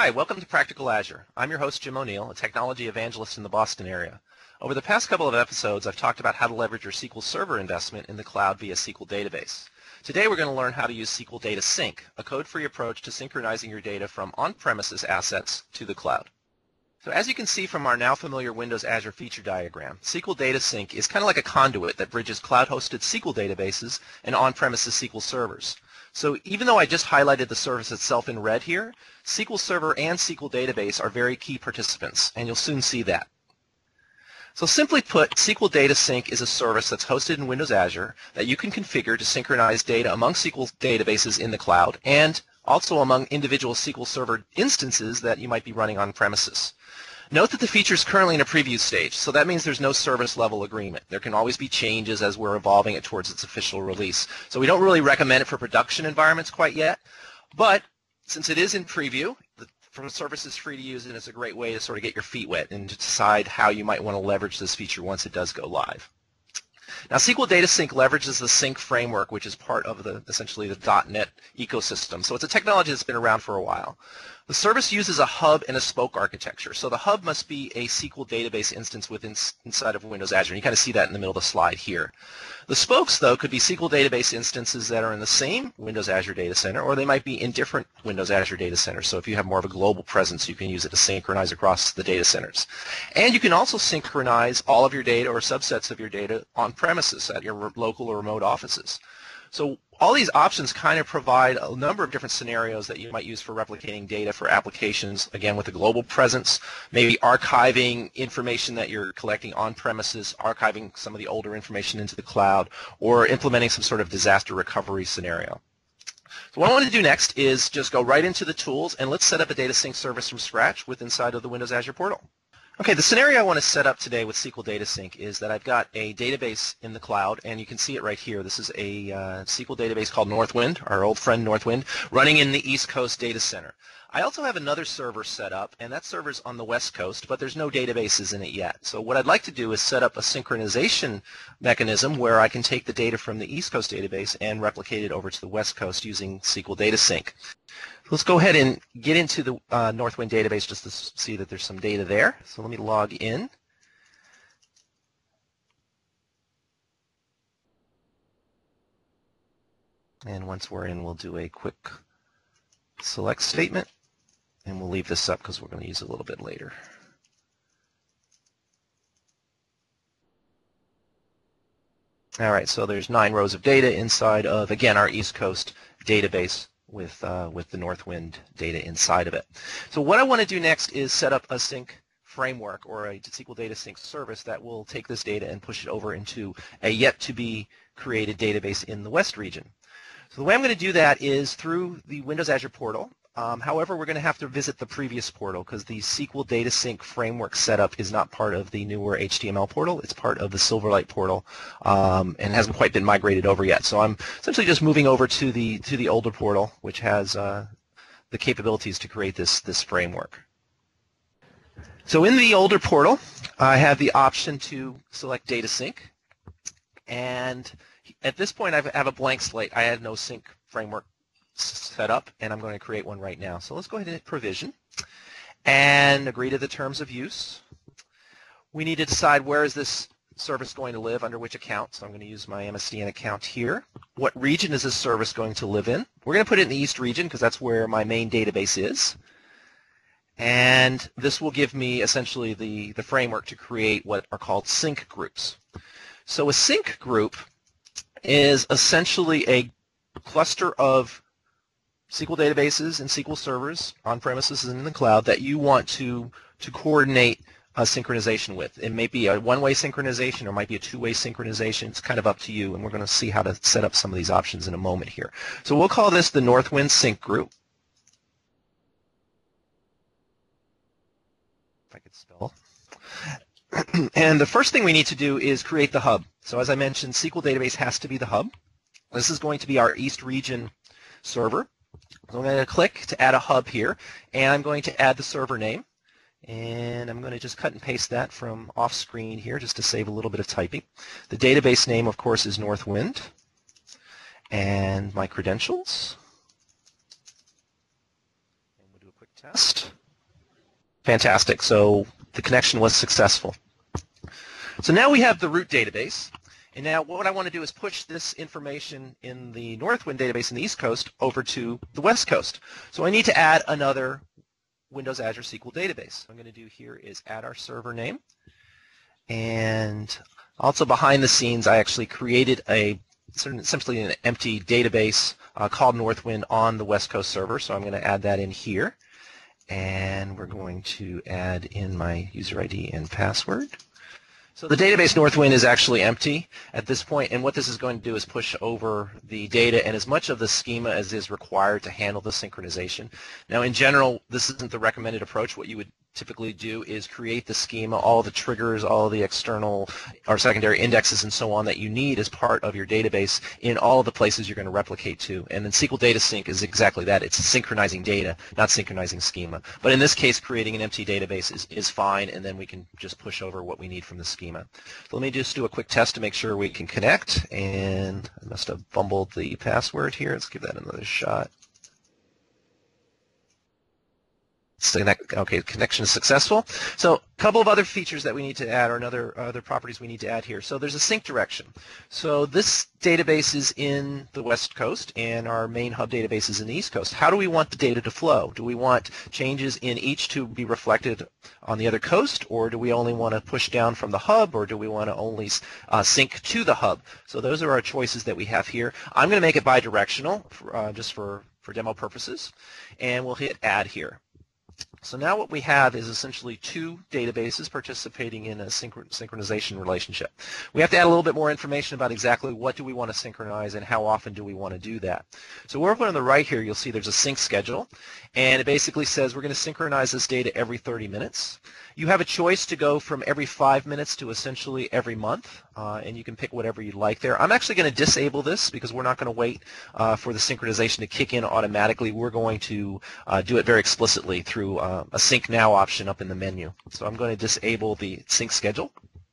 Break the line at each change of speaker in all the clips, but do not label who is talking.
Hi, welcome to Practical Azure. I'm your host, Jim O'Neill, a technology evangelist in the Boston area. Over the past couple of episodes, I've talked about how to leverage your SQL Server investment in the cloud via SQL Database. Today, we're going to learn how to use SQL Data Sync, a code-free approach to synchronizing your data from on-premises assets to the cloud. So as you can see from our now familiar Windows Azure feature diagram, SQL Data Sync is kind of like a conduit that bridges cloud-hosted SQL databases and on-premises SQL servers. So even though I just highlighted the service itself in red here, SQL Server and SQL Database are very key participants, and you'll soon see that. So simply put, SQL Data Sync is a service that's hosted in Windows Azure that you can configure to synchronize data among SQL databases in the cloud and also among individual SQL Server instances that you might be running on premises. Note that the feature is currently in a preview stage, so that means there's no service level agreement. There can always be changes as we're evolving it towards its official release. So we don't really recommend it for production environments quite yet, but since it is in preview, the service is free to use, and it's a great way to sort of get your feet wet and to decide how you might want to leverage this feature once it does go live. Now, SQL Data Sync leverages the Sync framework, which is part of essentially the .NET ecosystem. So it's a technology that's been around for a while. The service uses a hub and a spoke architecture. So the hub must be a SQL database instance inside of Windows Azure. And you kind of see that in the middle of the slide here. The spokes, though, could be SQL database instances that are in the same Windows Azure data center, or they might be in different Windows Azure data centers. So if you have more of a global presence, you can use it to synchronize across the data centers. And you can also synchronize all of your data or subsets of your data on premises at your local or remote offices. So all these options kind of provide a number of different scenarios that you might use for replicating data for applications, again, with a global presence, maybe archiving information that you're collecting on premises, archiving some of the older information into the cloud, or implementing some sort of disaster recovery scenario. So what I want to do next is just go right into the tools, and let's set up a data sync service from scratch inside of the Windows Azure portal. Okay, the scenario I want to set up today with SQL Data Sync is that I've got a database in the cloud, and you can see it right here. This is a SQL database called Northwind, our old friend Northwind, running in the East Coast data center. I also have another server set up, and that server's on the West Coast, but there's no databases in it yet. So what I'd like to do is set up a synchronization mechanism where I can take the data from the East Coast database and replicate it over to the West Coast using SQL Data Sync. Let's go ahead and get into the Northwind database just to see that there's some data there. So let me log in. And once we're in, we'll do a quick select statement. And we'll leave this up because we're going to use it a little bit later. All right, so there's 9 rows of data inside of, again, our East Coast database with the Northwind data inside of it. So what I want to do next is set up a sync framework or a SQL Data Sync service that will take this data and push it over into a yet-to-be-created database in the West region. So the way I'm going to do that is through the Windows Azure portal. However, we're going to have to visit the previous portal because the SQL Data Sync framework setup is not part of the newer HTML portal. It's part of the Silverlight portal and hasn't quite been migrated over yet. So I'm essentially just moving over to the older portal, which has the capabilities to create this framework. So in the older portal, I have the option to select Data Sync. And at this point, I have a blank slate. I had no sync framework set up, and I'm going to create one right now. So let's go ahead and hit provision and agree to the terms of use. We need to decide where is this service going to live, under which account. So I'm going to use my MSDN account here. What region is this service going to live in? We're going to put it in the East region because that's where my main database is. And this will give me essentially the framework to create what are called sync groups. So a sync group is essentially a cluster of SQL databases and SQL servers on premises and in the cloud that you want to coordinate a synchronization with. It may be a one-way synchronization or it might be a two-way synchronization. It's kind of up to you, and we're going to see how to set up some of these options in a moment here. So we'll call this the Northwind Sync Group. If I could spell. And the first thing we need to do is create the hub. So as I mentioned, SQL Database has to be the hub. This is going to be our East region server. So I'm going to click to add a hub here, and I'm going to add the server name. And I'm going to just cut and paste that from off screen here just to save a little bit of typing. The database name, of course, is Northwind. And my credentials. And we'll do a quick test. Fantastic. So the connection was successful. So now we have the root database. And now what I want to do is push this information in the Northwind database in the East Coast over to the West Coast. So I need to add another Windows Azure SQL database. What I'm going to do here is add our server name. And also behind the scenes, I actually created essentially an empty database called Northwind on the West Coast server. So I'm going to add that in here. And we're going to add in my user ID and password. So the database Northwind is actually empty at this point, and what this is going to do is push over the data and as much of the schema as is required to handle the synchronization. Now, in general, this isn't the recommended approach. What you would typically do is create the schema, all the triggers, all the external or secondary indexes and so on that you need as part of your database in all of the places you're going to replicate to. And then SQL Data Sync is exactly that. It's synchronizing data, not synchronizing schema. But in this case, creating an empty database is fine, and then we can just push over what we need from the schema. So let me just do a quick test to make sure we can connect. And I must have fumbled the password here. Let's give that another shot. Okay, connection is successful. So a couple of other features that we need to add, or other properties we need to add here. So there's a sync direction. So this database is in the West Coast, and our main hub database is in the East Coast. How do we want the data to flow? Do we want changes in each to be reflected on the other coast, or do we only want to push down from the hub, or do we want to only sync to the hub? So those are our choices that we have here. I'm going to make it bidirectional just for demo purposes, and we'll hit add here. So now what we have is essentially two databases participating in a synchronization relationship. We have to add a little bit more information about exactly what do we want to synchronize and how often do we want to do that. So over on the right here, you'll see there's a sync schedule, and it basically says we're going to synchronize this data every 30 minutes. You have a choice to go from every 5 minutes to essentially every month, and you can pick whatever you'd like there. I'm actually going to disable this because we're not going to wait for the synchronization to kick in automatically. We're going to do it very explicitly through a sync now option up in the menu. So I'm going to disable the sync schedule.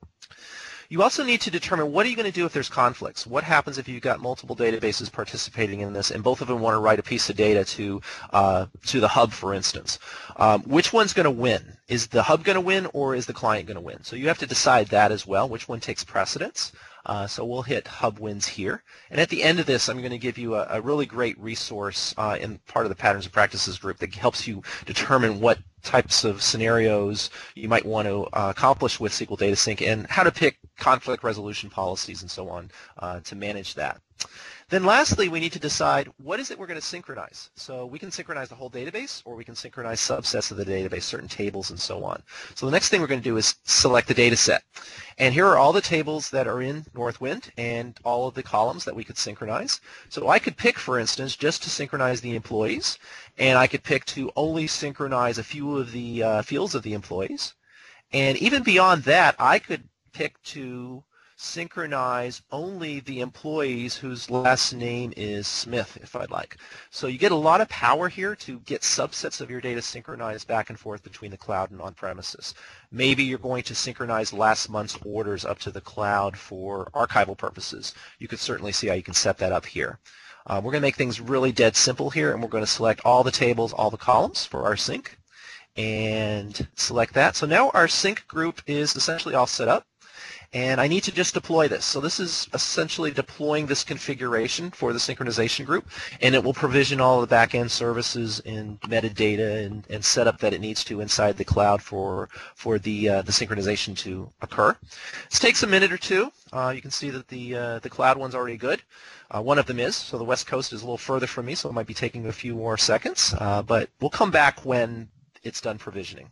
You also need to determine what are you going to do if there's conflicts. What happens if you've got multiple databases participating in this and both of them want to write a piece of data to the hub, for instance? Which one's going to win? Is the hub going to win, or is the client going to win? So you have to decide that as well, which one takes precedence. So we'll hit hub wins here. And at the end of this, I'm going to give you a really great resource in part of the Patterns and Practices group that helps you determine what types of scenarios you might want to accomplish with SQL Data Sync and how to pick conflict resolution policies and so on to manage that. Then lastly, we need to decide what is it we're going to synchronize. So we can synchronize the whole database, or we can synchronize subsets of the database, certain tables and so on. So the next thing we're going to do is select the data set. And here are all the tables that are in Northwind and all of the columns that we could synchronize. So I could pick, for instance, just to synchronize the employees, and I could pick to only synchronize a few of the fields of the employees. And even beyond that, I could pick to synchronize only the employees whose last name is Smith, if I'd like. So you get a lot of power here to get subsets of your data synchronized back and forth between the cloud and on-premises. Maybe you're going to synchronize last month's orders up to the cloud for archival purposes. You could certainly see how you can set that up here. We're going to make things really dead simple here, and we're going to select all the tables, all the columns for our sync, and select that. So now our sync group is essentially all set up. And I need to just deploy this. So this is essentially deploying this configuration for the synchronization group, and it will provision all of the back-end services and metadata and setup that it needs to inside the cloud for the synchronization to occur. This takes a minute or two. You can see that the cloud one's already good. One of them is, so the West Coast is a little further from me, so it might be taking a few more seconds, but we'll come back when it's done provisioning.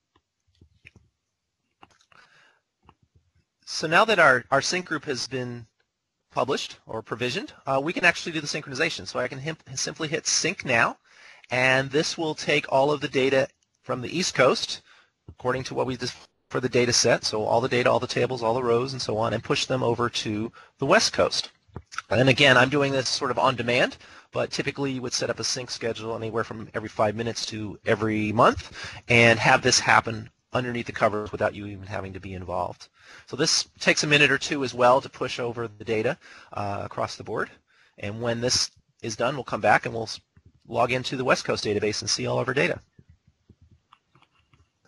So now that our sync group has been published or provisioned, we can actually do the synchronization. So I can simply hit sync now, and this will take all of the data from the East Coast, according to what we did for the data set, so all the data, all the tables, all the rows, and so on, and push them over to the West Coast. And again, I'm doing this sort of on demand, but typically you would set up a sync schedule anywhere from every 5 minutes to every month and have this happen underneath the covers without you even having to be involved. So this takes a minute or two as well to push over the data across the board. And when this is done, we'll come back and we'll log into the West Coast database and see all of our data.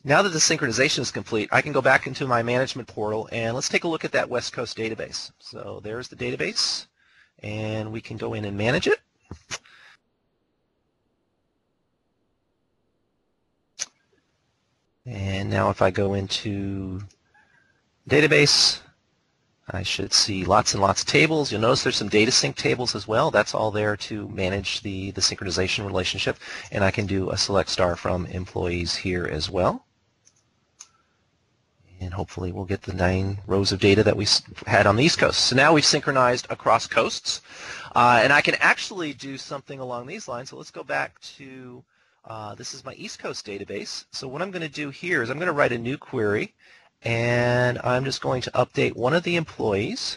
Now that the synchronization is complete, I can go back into my management portal and let's take a look at that West Coast database. So there's the database, and we can go in and manage it. And now if I go into database, I should see lots and lots of tables. You'll notice there's some data sync tables as well. That's all there to manage the synchronization relationship. And I can do a select star from employees here as well. And hopefully we'll get the 9 rows of data that we had on the East Coast. So now we've synchronized across coasts. And I can actually do something along these lines. So let's go back to, this is my East Coast database. So what I'm going to do here is I'm going to write a new query. And I'm just going to update one of the employees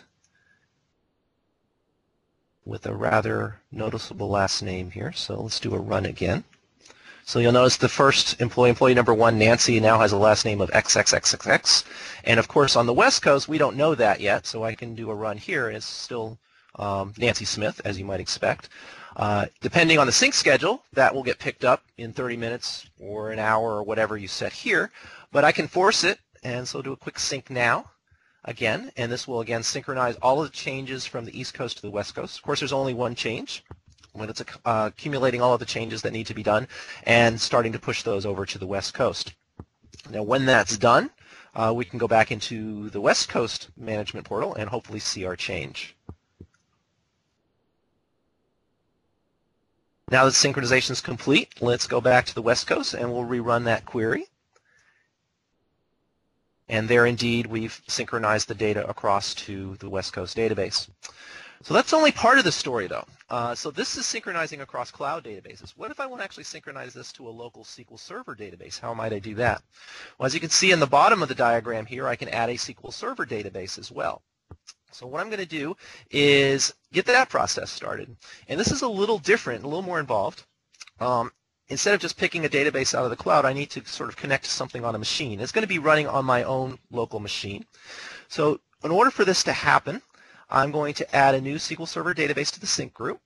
with a rather noticeable last name here. So let's do a run again. So you'll notice the first employee number 1, Nancy, now has a last name of XXXXX. And of course on the West Coast we don't know that yet, so I can do a run here and it's still Nancy Smith, as you might expect. Depending on the sync schedule, that will get picked up in 30 minutes or an hour or whatever you set here. But I can force it, and so do a quick sync now again, and this will again synchronize all of the changes from the East Coast to the West Coast. Of course, there's only one change, when it's accumulating all of the changes that need to be done and starting to push those over to the West Coast. Now when that's done, we can go back into the West Coast management portal and hopefully see our change. Now that synchronization is complete, let's go back to the West Coast and we'll rerun that query. And there indeed we've synchronized the data across to the West Coast database. So that's only part of the story though. So this is synchronizing across cloud databases. What if I want to actually synchronize this to a local SQL Server database? How might I do that? Well, as you can see in the bottom of the diagram here, I can add a SQL Server database as well. So what I'm going to do is get that process started. And this is a little different, a little more involved. Instead of just picking a database out of the cloud, I need to sort of connect to something on a machine. It's going to be running on my own local machine. So in order for this to happen, I'm going to add a new SQL Server database to the sync group.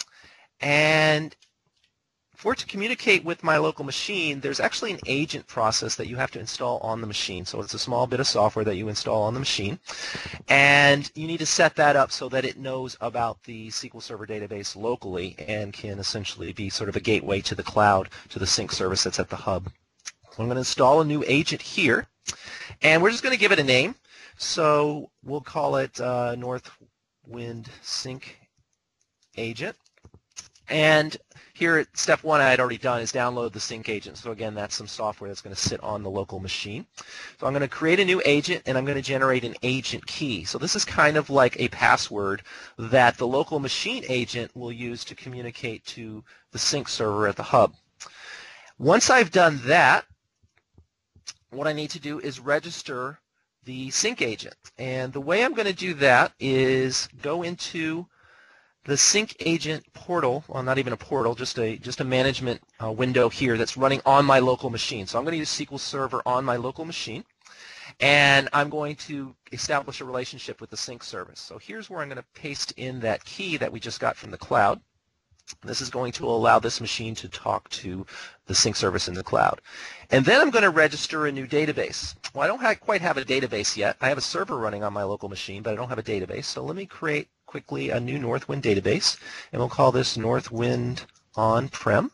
And for it to communicate with my local machine, there's actually an agent process that you have to install on the machine. So it's a small bit of software that you install on the machine. And you need to set that up so that it knows about the SQL Server database locally and can essentially be sort of a gateway to the cloud, to the sync service that's at the hub. So I'm going to install a new agent here. And we're just going to give it a name. So we'll call it Northwind Sync Agent. And here at step 1 I had already done is download the sync agent. So again, that's some software that's going to sit on the local machine. So I'm going to create a new agent and I'm going to generate an agent key. So this is kind of like a password that the local machine agent will use to communicate to the sync server at the hub. Once I've done that, what I need to do is register the sync agent. And the way I'm going to do that is go into the sync agent portal, well, not even a portal, just a management window here that's running on my local machine. So I'm going to use SQL Server on my local machine, and I'm going to establish a relationship with the sync service. So here's where I'm going to paste in that key that we just got from the cloud. This is going to allow this machine to talk to the sync service in the cloud. And then I'm going to register a new database. Well, I don't quite have a database yet. I have a server running on my local machine, but I don't have a database. So let me create quickly a new Northwind database, and we'll call this Northwind On-Prem.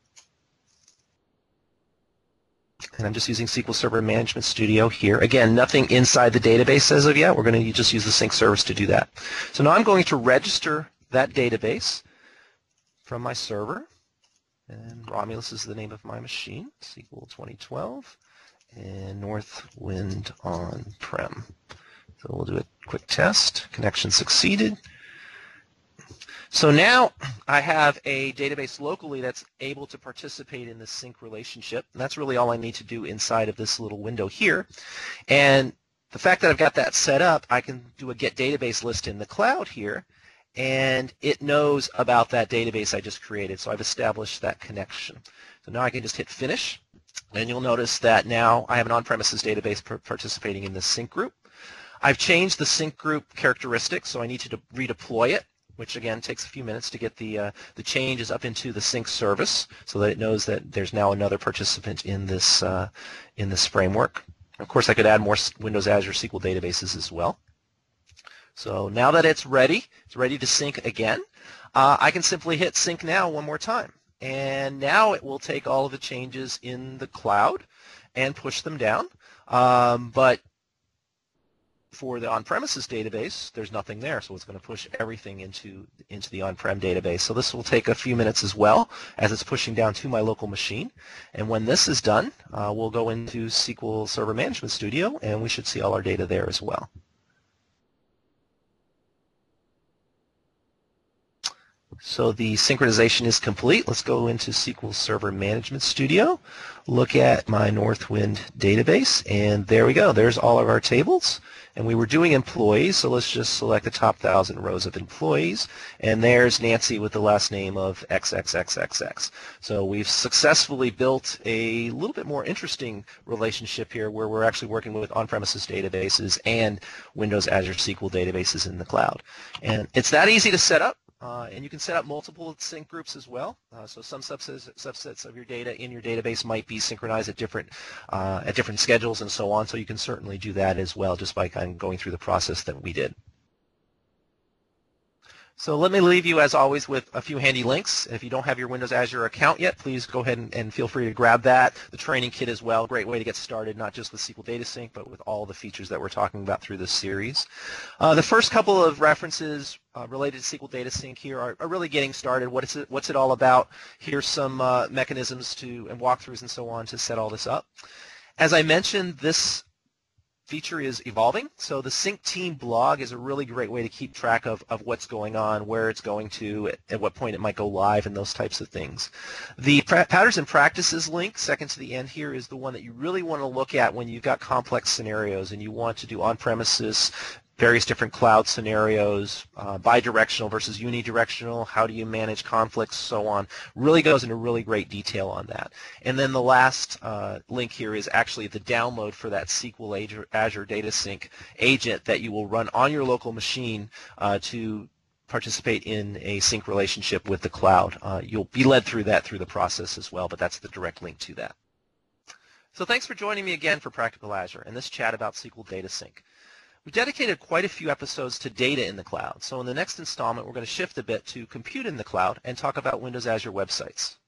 And I'm just using SQL Server Management Studio here. Again, nothing inside the database as of yet. We're going to just use the sync service to do that. So now I'm going to register that database from my server, and Romulus is the name of my machine, SQL 2012, and Northwind On-Prem. So we'll do a quick test. Connection succeeded. So now I have a database locally that's able to participate in the sync relationship. And that's really all I need to do inside of this little window here. And the fact that I've got that set up, I can do a get database list in the cloud here, and it knows about that database I just created. So I've established that connection. So now I can just hit finish, and you'll notice that now I have an on-premises database participating in this sync group. I've changed the sync group characteristics, so I need to redeploy it. which again takes a few minutes to get the changes up into the sync service so that it knows that there's now another participant in this framework. Of course, I could add more Windows Azure SQL databases as well. So now that it's ready to sync again, I can simply hit sync now one more time. And now it will take all of the changes in the cloud and push them down. But for the on-premises database, there's nothing there, so it's going to push everything into the on-prem database. So this will take a few minutes as well as it's pushing down to my local machine. And when this is done, we'll go into SQL Server Management Studio, and we should see all our data there as well. So the synchronization is complete. Let's go into SQL Server Management Studio, look at my Northwind database, and there we go. There's all of our tables. And we were doing employees, so let's just select the top 1,000 rows of employees. And there's Nancy with the last name of XXXXX. So we've successfully built a little bit more interesting relationship here where we're actually working with on-premises databases and Windows Azure SQL databases in the cloud. And it's that easy to set up. And you can set up multiple sync groups as well. So some subsets of your data in your database might be synchronized at different schedules and so on. So you can certainly do that as well just by kind of going through the process that we did. So let me leave you, as always, with a few handy links. If you don't have your Windows Azure account yet, please go ahead and feel free to grab that. The training kit as well, great way to get started, not just with SQL Data Sync, but with all the features that we're talking about through this series. The first couple of references related to SQL Data Sync here are really getting started. What's it all about? Here's some mechanisms and walkthroughs and so on to set all this up. As I mentioned, this feature is evolving, so the Sync Team blog is a really great way to keep track of what's going on, where it's going to, at what point it might go live, and those types of things. The Patterns and Practices link, second to the end here, is the one that you really want to look at when you've got complex scenarios and you want to do on-premises, various different cloud scenarios, bidirectional versus unidirectional, how do you manage conflicts, so on. Really goes into really great detail on that. And then the last link here is actually the download for that SQL Azure Data Sync agent that you will run on your local machine to participate in a sync relationship with the cloud. You'll be led through that through the process as well, but that's the direct link to that. So thanks for joining me again for Practical Azure and this chat about SQL Data Sync. We dedicated quite a few episodes to data in the cloud, so in the next installment we're going to shift a bit to compute in the cloud and talk about Windows Azure websites.